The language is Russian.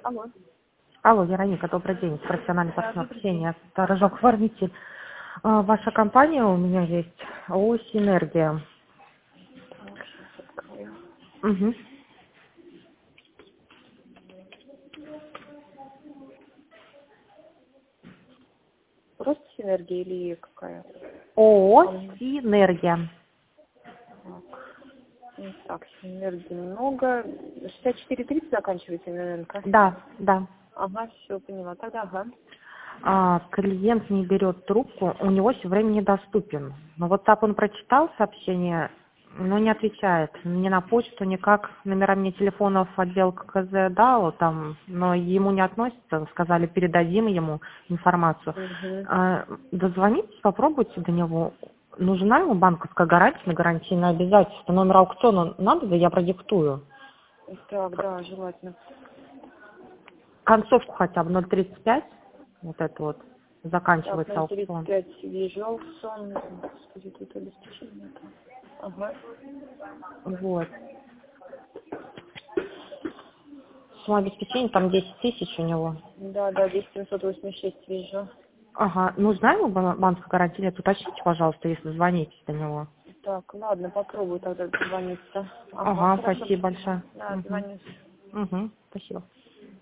Алло. Алло, Вероника, добрый день. Профессиональный партнер общения, сторожок-оформитель. Ваша компания у меня есть, ООО «Синергия». Так, сейчас открою. Угу. Просто синергия или какая? ООО «Синергия». Так, синергии много. 6430 заканчивается, наверное. Да, да. Ага, все, поняла. Тогда ага. Клиент не берет трубку, у него все время недоступен. Но вот так он прочитал сообщение, но не отвечает ни на почту, никак. Номера мне телефонов отдел ККЗ дал, там, но ему не относятся. Сказали, передадим ему информацию. Угу. Дозвонитесь, попробуйте до него. Нужна ему банковская гарантия на гарантийное обязательство. Номер аукциона надо, да я продиктую. Так, да, желательно. Концовку хотя бы 035, вот это вот, Так, заканчивается аукцион. 035 вижу аукцион. Господи, тут обеспечение. Ага. Вот. Сумма обеспечения там 10 тысяч у него. Да, 10786 вижу. Ага. Нужна ему банковская гарантия? Нет, уточните, пожалуйста, если звоните до него. Так, ладно, попробую тогда дозвониться. Ага, Ага, хорошо. спасибо большое. Да, Угу. звоню. Угу. Спасибо.